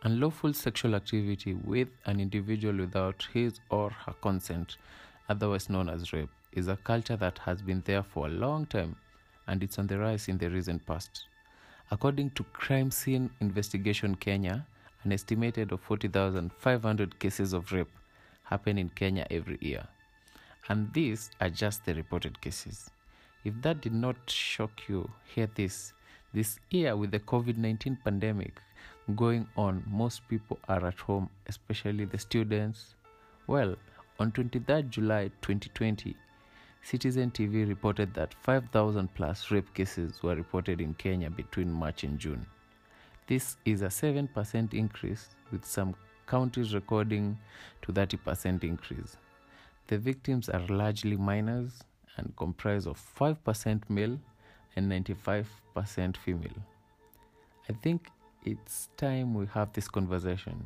Unlawful sexual activity with an individual without his or her consent, otherwise known as rape, is a culture that has been there for a long time, and it's on the rise in the recent past. According to Crime Scene Investigation Kenya, an estimated of 40,500 cases of rape happen in Kenya every year. And these are just the reported cases. If that did not shock you, hear this. This year, with the COVID-19 pandemic going on, most people are at home, especially the students. Well, on 23rd July 2020, Citizen TV reported that 5,000 plus rape cases were reported in Kenya between March and June. This is a 7% increase, with some counties recording to 30% increase. The victims are largely minors and comprise of 5% male and 95% female. I think it's time we have this conversation.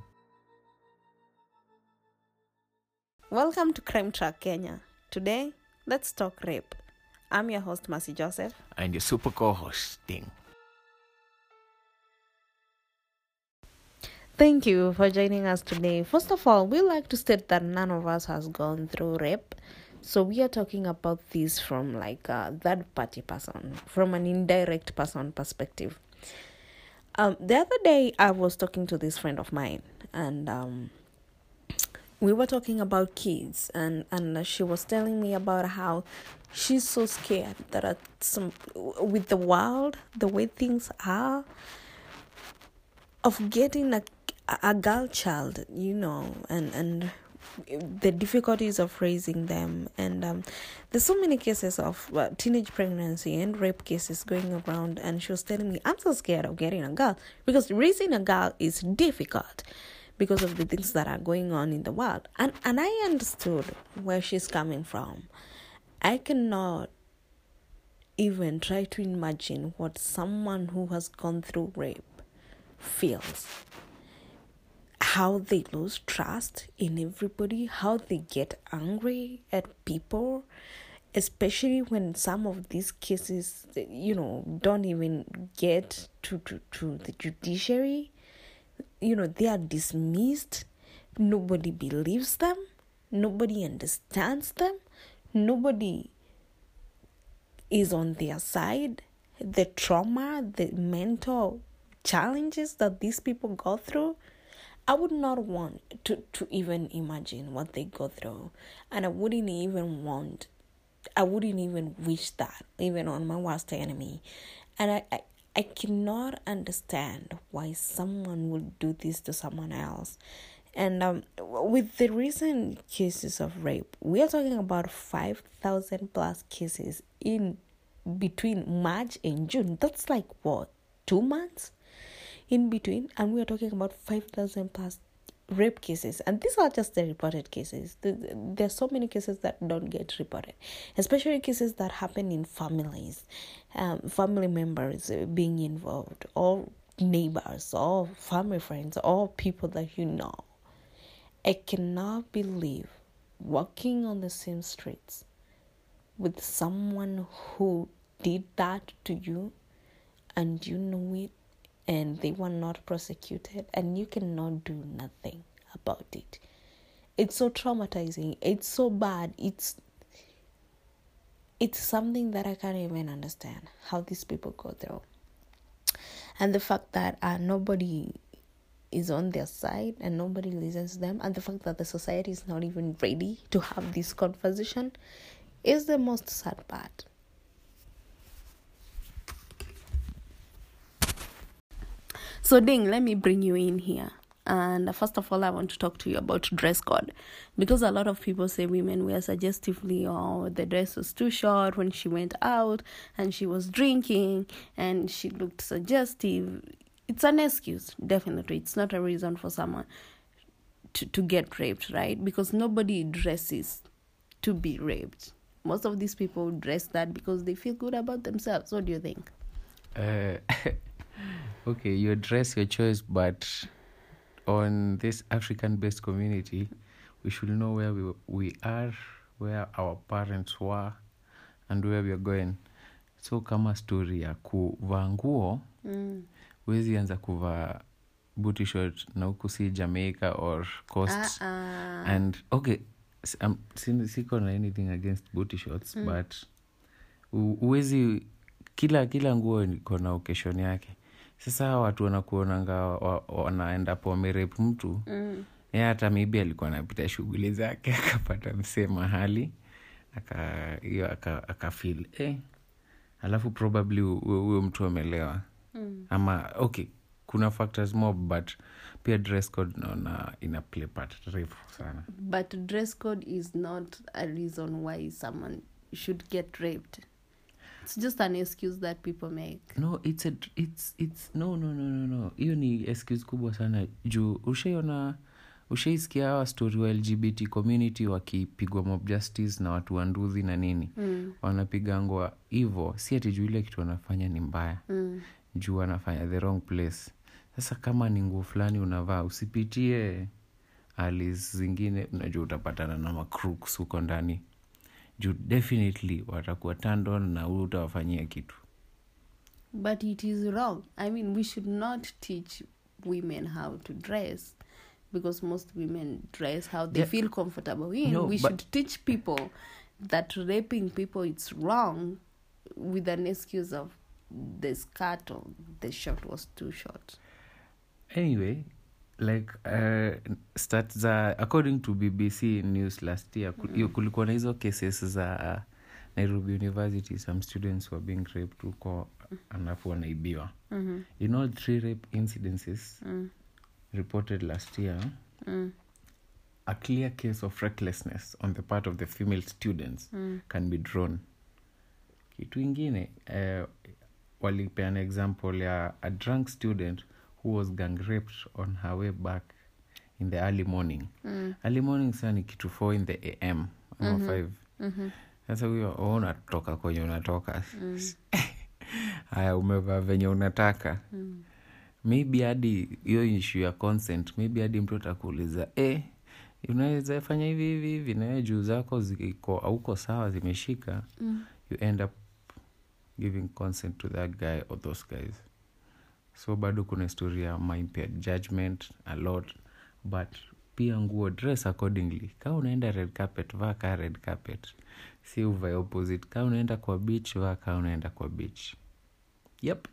Welcome to Crime Track Kenya. Today, let's talk rape. I'm your host, Mercy Joseph. And your super co-host, Ding. Thank you for joining us today. First of all, we like to state that none of us has gone through rape. So we are talking about this from like a third-party person, from an indirect person perspective. The other day, I was talking to this friend of mine, and we were talking about kids, and she was telling me about how she's so scared that with the world, the way things are, of getting a girl child, and the difficulties of raising them. And there's so many cases of teenage pregnancy and rape cases going around, and she was telling me, I'm so scared of getting a girl because raising a girl is difficult because of the things that are going on in the world. And I understood where she's coming from. I cannot even try to imagine what someone who has gone through rape feels. How they lose trust in everybody, how they get angry at people, especially when some of these cases, don't even get to the judiciary. They are dismissed. Nobody believes them. Nobody understands them. Nobody is on their side. The trauma, the mental challenges that these people go through, I would not want to even imagine what they go through. And I wouldn't even wish that, even on my worst enemy. And I cannot understand why someone would do this to someone else. And with the recent cases of rape, we are talking about 5,000 plus cases in between March and June. That's like what, 2 months in between? And we are talking about 5,000 plus rape cases. And these are just the reported cases. There's so many cases that don't get reported, especially cases that happen in families, family members being involved, or neighbors, or family friends, or people that you know. I cannot believe walking on the same streets with someone who did that to you, and you know it, and they were not prosecuted, and you cannot do nothing about it. It's so traumatizing. It's so bad. It's something that I can't even understand how these people go through. And the fact that nobody is on their side and nobody listens to them, and the fact that the society is not even ready to have this conversation is the most sad part. So Ding, let me bring you in here. And first of all, I want to talk to you about dress code, because a lot of people say women wear suggestively, or the dress was too short when she went out and she was drinking and she looked suggestive. It's an excuse, definitely. It's not a reason for someone to get raped, right? Because nobody dresses to be raped. Most of these people dress that because they feel good about themselves. What do you think? Okay, your dress, your choice, but on this African-based community, we should know where we are, where our parents were, and where we are going. So kama story ya kuvaa nguo, huwezi anza kuvaa booty short na huku si Jamaica or Coast. And okay, siko na anything against booty shorts, but uwezi kila nguo iko na occasion yake. Sasa watu wanakuonanga wanaenda po wamerape mtu. Hata maybe alikuwa anapita shughuli zake akapata msee mahali akafeel alafu probably huyo mtu amelewa. Ama okay, kuna factors more, but pia dress code naona ina play part refu sana. But dress code is not a reason why someone should get raped. It's just an excuse that people make. No, it's no. Hiyo ni excuse kubwa sana. Juu ushaisikia hawa story wa LGBT community wakipigwa mob justice na watu wanduzi na nini. Wanapigangwa hivyo, si ati juu ile kitu wanafanya ni mbaya. Juu wanafanya the wrong place. Sasa kama ni nguo fulani unavaa, usipitie alis zingine, unajua utapatana na macrooks huko ndani. Juu definitely watakuwa turned on na utawafanyia kitu. But it is wrong. I mean, we should not teach women how to dress, because most women dress how they feel comfortable in. We should teach people that raping people, it's wrong, with an excuse of the skirt or the shirt was too short. Anyway, like stats za according to BBC News last year, kulikuwa na hizo cases za Nairobi University, some students were being raped huko alafu wanaibiwa. In all 3 rape incidences reported last year, a clear case of recklessness on the part of the female students can be drawn. Kitu ingine, walipeana example ya a drunk student who was gang raped on her way back in the early morning. Early morning sana ni kitu 4 in the AM ama 5. Sasa huyo unatoka kwenye unatoka. Haya, umevaa venye unataka. Maybe hadi hiyo issue ya consent, maybe hadi mtu atakuuliza unaweza fanya hivi na juu zako ziko hauko sawa zimeshika. You end up giving consent to that guy or those guys. So bado kuna historia ya impaired judgment a lot, but pia nguo dress accordingly. Kama unaenda red carpet, vaa ka red carpet. Si uvae opposite. Kama unaenda kwa beach, vaa ka unaenda kwa beach. Yep.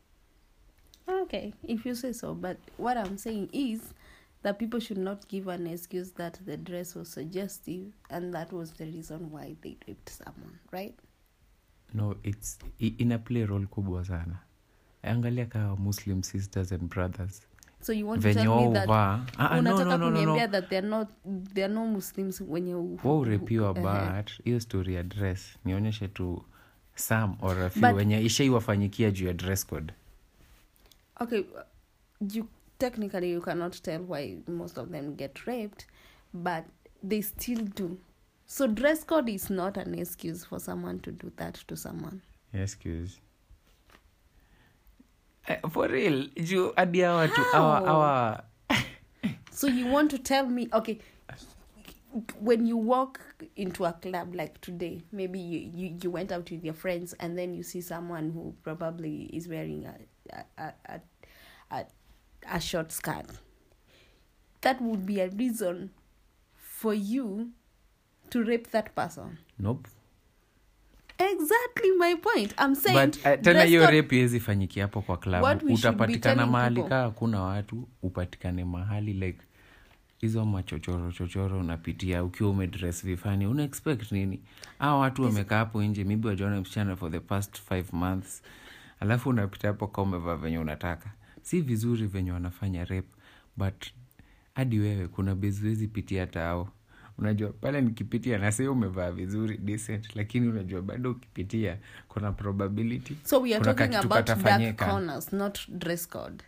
Okay, if you say so. But what I'm saying is that people should not give an excuse that the dress was suggestive and that was the reason why they raped someone, right? No, it's in a play role kubwa sana. Angalia kama Muslim sisters and brothers. So you want to tell me that no. That they're no Muslims wenye urepiwa, but hiyo story ya dress nionyeshe tu some or a few wenye ishaiwafanyikia juu ya dress code. Okay, technically you cannot tell why most of them get raped, but they still do. So dress code is not an excuse for someone to do that to someone. Excuse. For real, you adia watu our So you want to tell me, okay, when you walk into a club like today, maybe you went out with your friends and then you see someone who probably is wearing a short skirt. That would be a reason for you to rape that person. Nope. Exactly my point. I'm saying, but tena hiyo rape yezi fanyiki hapo kwa club. Utapatikana mahali kaa hakuna watu, upatikane mahali like hizo machochoro unapitia ukiwa umedress vifani. Una expect nini? Hao watu wamekaa hapo nje, maybe wajaona msichana for the past 5 months. Alafu unapita hapo kama umevaa venye unataka. Si vizuri venye wanafanya rape, but hadi wewe kuna bezuezi pitia tao. Unajua pale nikipitia na sasa umevaa vizuri decent, lakini unajua bado ukipitia kuna probability. So we are talking about dark corners, not dress code.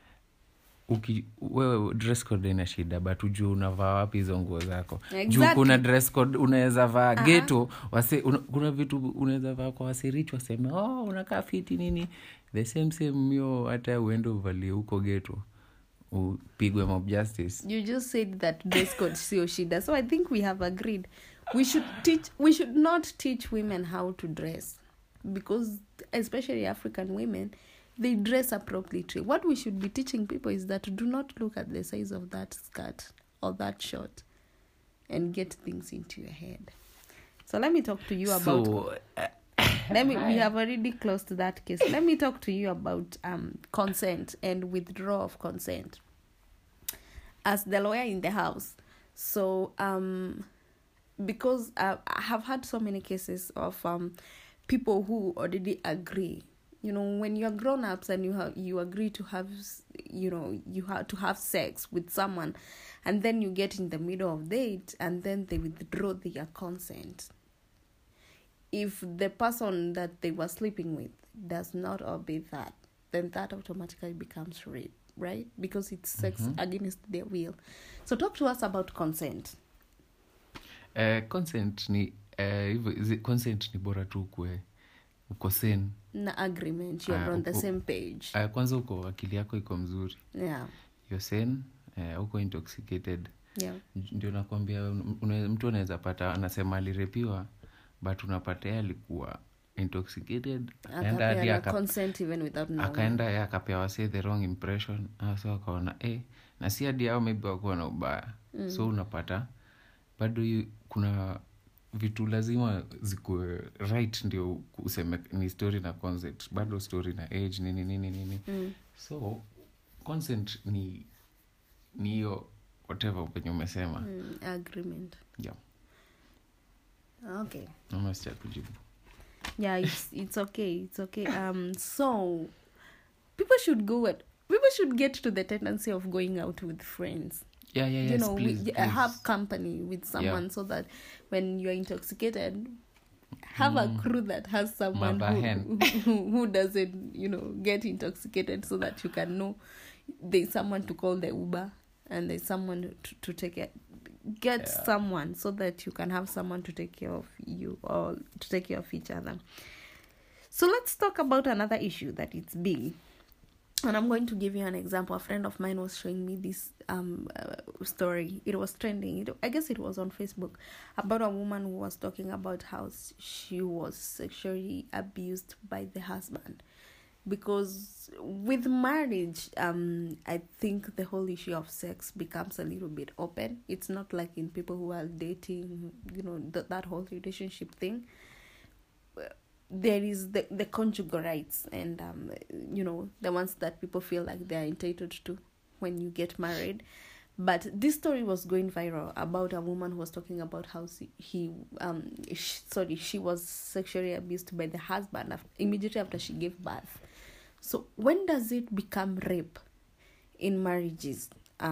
Wewe dress code ina shida, but ujue unavaa wapi hizo nguo zako. Juu kuna dress code unaweza vaa ghetto, kuna vitu unaweza vaa kwa wasirichwa waseme unakaa fiti nini. The same mio hata uende uvalie huko ghetto upigwe mob justice. You just said that dress code sio shida. So I think we have agreed. We should not teach women how to dress, because especially African women, they dress appropriately. What we should be teaching people is that do not look at the size of that skirt or that short and get things into your head. So let me talk to you about... we have already closed that case. Let me talk to you about consent and withdrawal of consent as the lawyer in the house. So because I have had so many cases of people who already agree. When you're grown-ups and you agree to have, you have to have sex with someone, and then you get in the middle of date and then they withdraw their consent. If the person that they were sleeping with does not obey that, then that automatically becomes rape, right? Because it's sex against their will. So talk to us about consent. Consent ni bora tu uko sane na agreement, you're on the same page. Kwanza uko akili yako iko mzuri. Yeah. You're sane, uko intoxicated. Yeah. Ndio nakwambia mtu anaweza pata anasema alirepiwa, but unapata yeye alikuwa intoxicated and akapeana consent even without knowing. Akaenda akapewa say the wrong impression. So akaona na si hadi hao maybe wako na ubaya. So unapata bado kuna vitu lazima ziko right ndio useme ni story na consent, bado story na age nini. So consent ni hiyo whatever penye umesema agreement. Yeah. Okay. Almost kujibu. Yeah, it's okay. So people should get to the tendency of going out with friends. Yeah, please. Have company with someone so that when you're intoxicated, have a crew that has someone who doesn't, get intoxicated, so that you can know there's someone to call the Uber and there's someone to take it. Get someone so that you can have someone to take care of you or to take care of each other. So let's talk about another issue that it's big. And I'm going to give you an example. A friend of mine was showing me this story. It was trending. I guess it was on Facebook, about a woman who was talking about how she was sexually abused by the husband. Because with marriage, I think the whole issue of sex becomes a little bit open. It's not like in people who are dating, that whole relationship thing. There is the conjugal rights and, the ones that people feel like they are entitled to when you get married. But this story was going viral about a woman who was talking about how she was sexually abused by the husband immediately after she gave birth. So when does it become rape in marriages?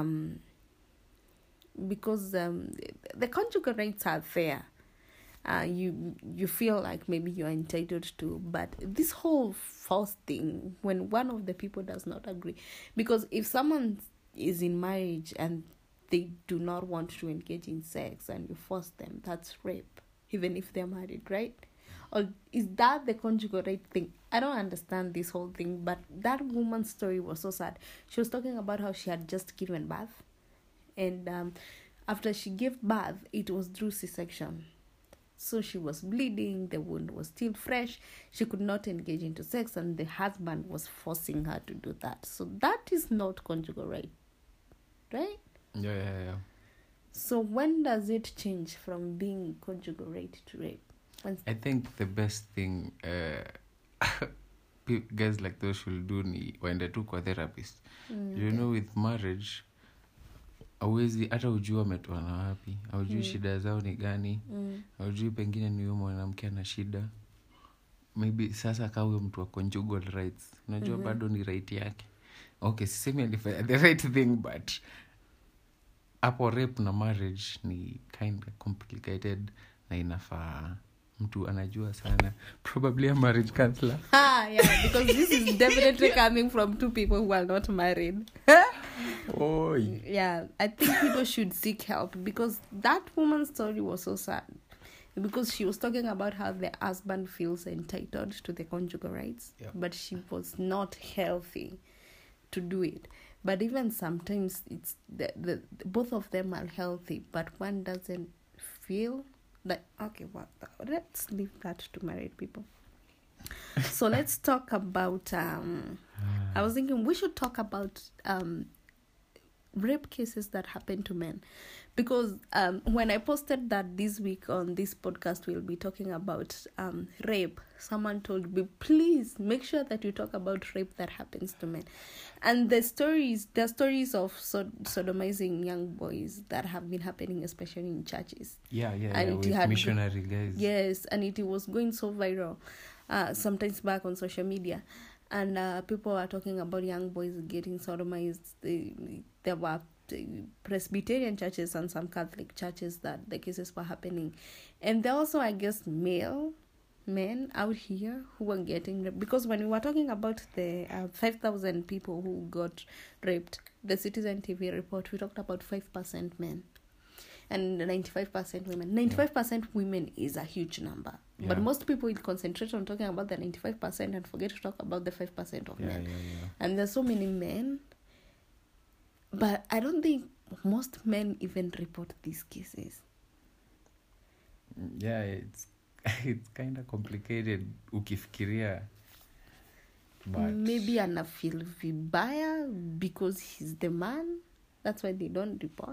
Because the conjugal rights are there. You feel like maybe you're entitled to, but this whole force thing, when one of the people does not agree, because if someone is in marriage and they do not want to engage in sex and you force them, that's rape, even if they're married, right? Or is that the conjugal right thing? I don't understand this whole thing, but that woman's story was so sad. She was talking about how she had just given birth, and after she gave birth, it was through C-section. So she was bleeding, the wound was still fresh, she could not engage into sex, and the husband was forcing her to do that. So that is not conjugal right? Yeah. So when does it change from being conjugal right to rape? I think the best thing guys like those should do ni waende tu kwa therapist. With marriage hauwezi hata ujua umetoana wapi, haujui shida zao ni gani, haujui pengine ni huyo mwanamke ana shida, maybe sasa kama huyo mtu wa conjugal rights unajua bado ni right yake. Okay, sisemi alifanya the right thing, but hapo rape na marriage ni kind of complicated na inafaa mtu anajua sana, probably a marriage counselor. Yeah, because this is definitely coming from two people who are not married. Yeah, I think people should seek help, because that woman's story was so sad, because she was talking about how the husband feels entitled to the conjugal rights, but she was not healthy to do it. But even sometimes it's the both of them are healthy, but one doesn't feel like, okay, let's leave that to married people. So let's talk about I was thinking we should talk about rape cases that happen to men, because when I posted that this week on this podcast we'll be talking about rape, someone told me, please make sure that you talk about rape that happens to men. And the stories of sodomizing young boys that have been happening, especially in churches. And with missionary guys. Yes, and it was going so viral sometimes back on social media. And people are talking about young boys getting sodomized. There were Presbyterian churches and some Catholic churches that the cases were happening. And there also, I guess, male men out here who were getting raped. Because when we were talking about the 5,000 people who got raped, the Citizen TV report, we talked about 5% men and 95% women. 95% women is a huge number. Yeah. But most people will concentrate on talking about the 95% and forget to talk about the 5% of men. And there's so many men. But I don't think most men even report these cases. Yeah, it's kind of complicated ukifikiria. But maybe anafeel vibaya because he's the man. That's why they don't report.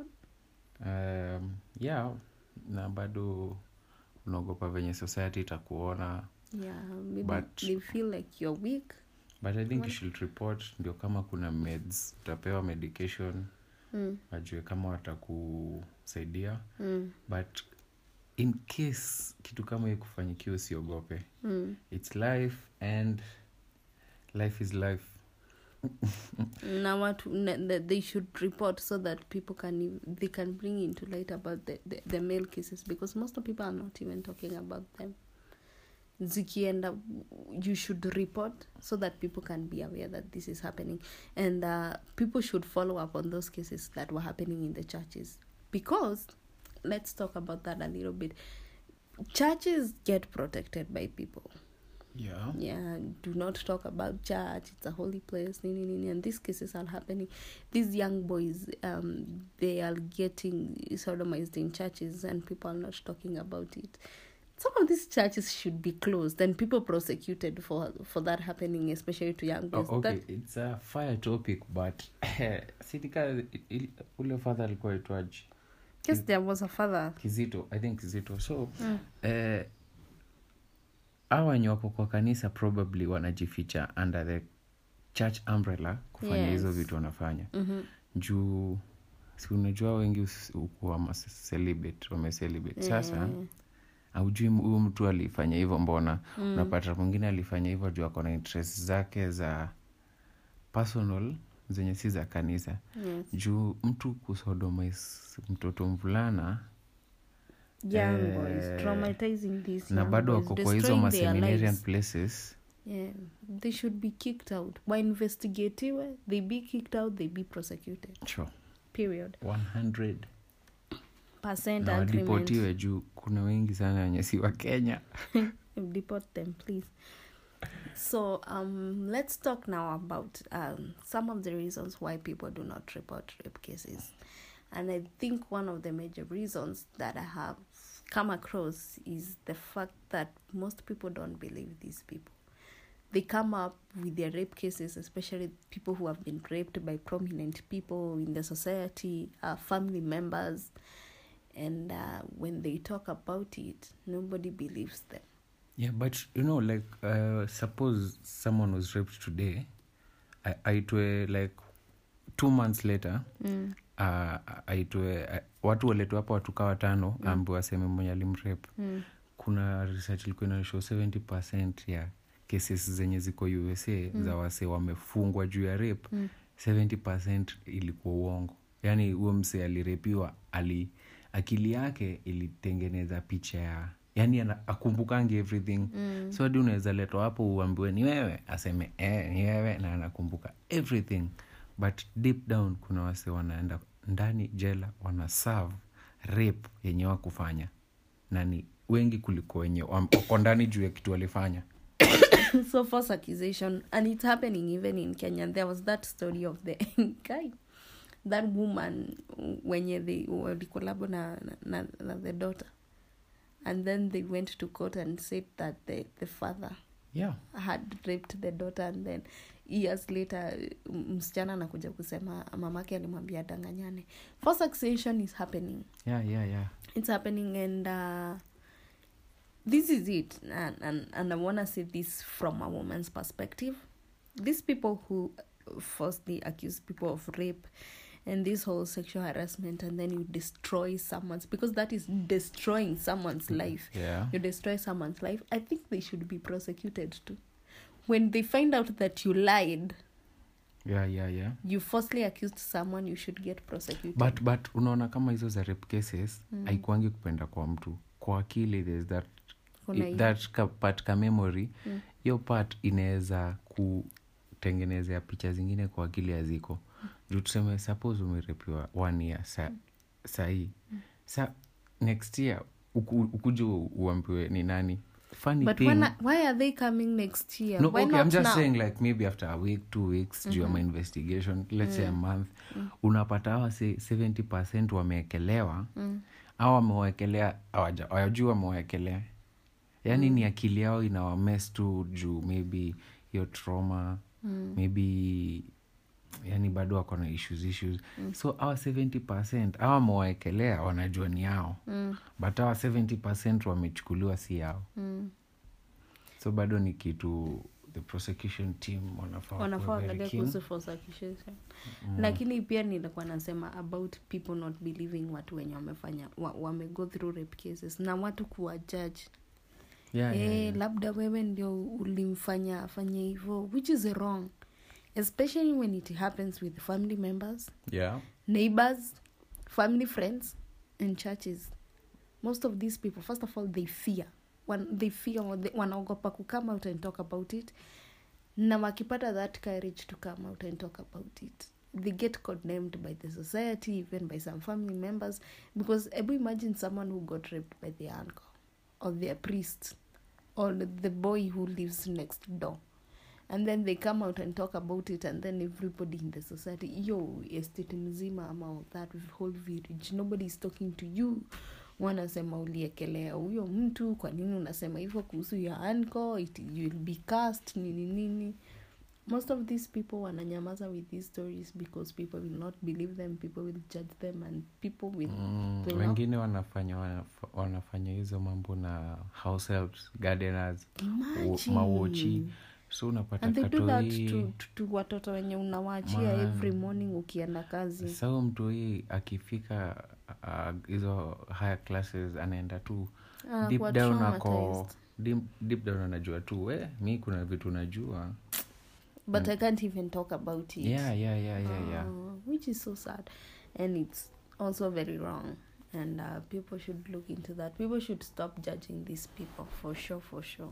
Na bado unaogopa venye society itakuona. Maybe they feel like you're weak. But I think you should report, ndio kama kuna meds, utapewa medication, ajue kama watakusaidia. But in case kitu kama hii kufanyikia usiogope. It's life and life is life. Now they should report so that people they can bring into light about the male cases, because most of people are not even talking about them. Zikienda, you should report so that people can be aware that this is happening, and people should follow up on those cases that were happening in the churches, because let's talk about that a little bit. Churches get protected by people. Do not talk about church, it's a holy place, and these cases are happening. These young boys, they are getting sodomized in churches and people are not talking about it. Some of these churches should be closed and people prosecuted for that happening, especially to young boys. It's a fire topic, but sitika ule father alikuwa itwaje? Yes, there was a father. I think Kizito. So, hawa wenye wako kwa kanisa probably wanajificha under the church umbrella kufanya hizo vitu wanafanya. Juu si unajua wengi wame celibate. Sasa haujui huyu mtu alifanya hivyo mbona. Unapata mwingine alifanya hivyo juu ako na interest zake za personal zenye si za kanisa. Juu mtu kusodomize mtoto mvulana young boys, traumatizing these na bado wako kwa hizo seminarian places. They should be kicked out. By investigatiwe, they be kicked out, they be prosecuted. Sure. Period. 100% na wadipotiwe juu kuna wengi sana wenye si wa Kenya. Deport them, please. So let's talk now about some of the reasons why people do not report rape cases. And I think one of the major reasons that I have come across is the fact that most people don't believe these people. They come up with their rape cases, especially people who have been raped by prominent people in the society, family members. And when they talk about it, nobody believes them. Yeah, but like suppose someone was raped today, aitwe like 2 months later, aitwe watu waletwe hapa watu kawa 5 ambapo waseme mmoja alimrape. Kuna research ilikuwa inashow 70% ya cases zenye ziko USA za wase wamefungwa juu ya rape, 70% ilikuwa uongo. Yani huyo mse alirepiwa, akili yake ilitengeneza picha ya, yani akumbukangi everything. So hadi unaweza letwa hapo uambiwe ni wewe, aseme ni wewe na anakumbuka everything. But deep down kuna wase wanaenda ndani jela wanaserve rape yenye wakufanya. Na ni wengi kuliko wenye wako ndani juu ya kitu walifanya. So false accusation, and it's happening even in Kenya. There was that story of the guy, that woman, when they collabo na the daughter, and then they went to court and said that the father had raped the daughter, and then years later msichana anakuja kusema mamake alimwambia danganyane. Forced accusation is happening. It's happening, and this is it. And I want to say this from a woman's perspective. These people who falsely accuse people of rape and this whole sexual harassment, and then you destroy someone's, because that is destroying someone's life. You destroy someone's life. I think they should be prosecuted too. When they find out that you lied, you falsely accused someone, you should get prosecuted. But unaona kama hizo za rape cases haikuangi kupenda kwa mtu. Kwa akili there's that part ka memory. Hiyo part inaweza kutengenezea picha zingine kwa akili haziko. Juu tuseme suppose umerepiwa 1 year sahi. Next year ukuje uambiwe ni nani. Funny but thing. Why are they coming next year? No, why okay, not I'm just now? saying like maybe after a week, 2 weeks, due my investigation, let's say a month, unapata hawa 70% wameekelewa, au wamewekelea, hawajui wamewekelea. Yani ni akili yao inawamess tu juu maybe your trauma, maybe yani bado wako na issues. So hawa 70%, hawa wamewekelea wanajua ni yao. But hawa 70% wamechukuliwa si yao. So bado ni kitu the prosecution team wanafaa angalia kuhusu false accusation. Lakini pia nilikuwa nasema about people not believing watu wenye wamefanya wamego through rape cases na watu kuwa judge. Labda wewe ndio ulimfanya afanye hivyo, which is wrong, especially when it happens with family members, neighbors, family friends and churches. Most of these people, first of all, they fear wanaogopa to come out and talk about it, na wakipata that courage to come out and talk about it, they get condemned by the society, even by some family members, because imagine someone who got raped by their uncle or their priest or the boy who lives next door, and then they come out and talk about it, and then everybody in the society, estate mzima ama that whole village, nobody is talking to you. Wanasema uliekelea huyo mtu, kwa nini unasema hivyo kuhusu ya uncle, you will be cast nini. Most of these people wananyamaza with these stories because people will not believe them, people will judge them, and people will wengine wanafanya hizo mambo na house helps, gardeners, mawochi. So unapata and they do that to watoto wenye unawaachia every morning ukienda kazi. Sawa mtu hii akifika hizo higher classes anaenda tu deep down anajua tu mi kuna vitu najua, but I can't even talk about it. Yeah. Which is so sad, and it's also very wrong, and people should look into that. People should stop judging these people for sure.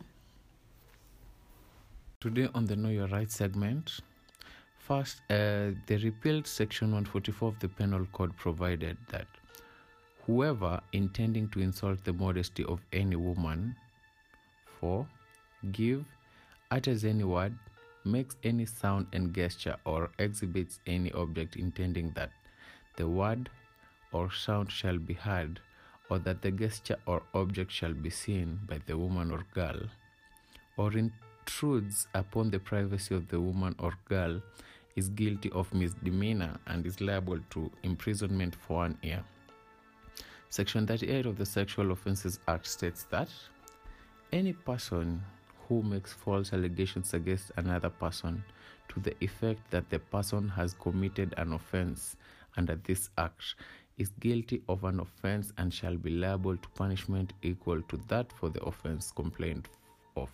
Today on the Know Your Rights segment, first, the repealed Section 144 of the Penal Code provided that whoever intending to insult the modesty of any woman, give, utters any word, makes any sound and gesture, or exhibits any object intending that the word or sound shall be heard, or that the gesture or object shall be seen by the woman or girl, or intrudes upon the privacy of the woman or girl, is guilty of misdemeanor and is liable to imprisonment for 1 year. Section 38 of the Sexual Offences Act states that any person who makes false allegations against another person to the effect that the person has committed an offense under this act is guilty of an offense and shall be liable to punishment equal to that for the offense complained of.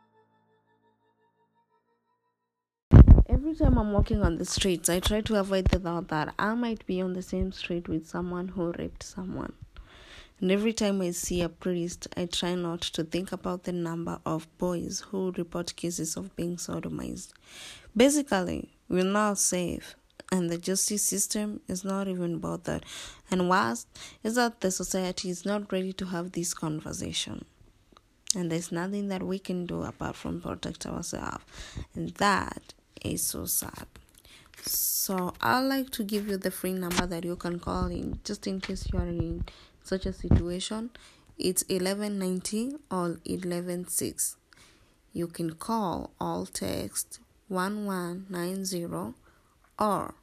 Every time I'm walking on the streets, I try to avoid the thought that I might be on the same street with someone who raped someone. And every time I see a priest, I try not to think about the number of boys who report cases of being sodomized. Basically, we're not safe, and the justice system is not even bothered. And worst is that the society is not ready to have this conversation. And there's nothing that we can do apart from protect ourselves. And that is so sad. So I'd like to give you the free number that you can call in just in case you are in such a situation. It's 1190 or 116. You can call or text 1190 or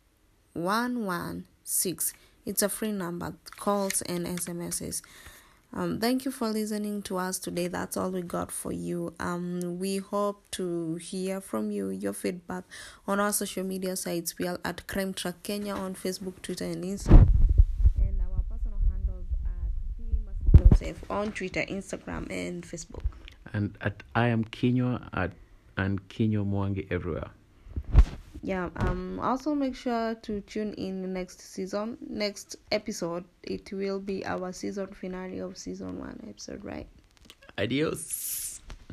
116. It's a free number, calls and SMSs. Thank you for listening to us today. That's all we got for you. We hope to hear from you, your feedback on our social media sites. We are at Crime Track Kenya on Facebook, Twitter, and Instagram. And our personal handles at Joseph on Twitter, Instagram, and Facebook. And at I am Kinyo and Kinyo Mwangi everywhere. Yeah, also make sure to tune in next episode. It will be our season finale of season 1 episode, right? Adios.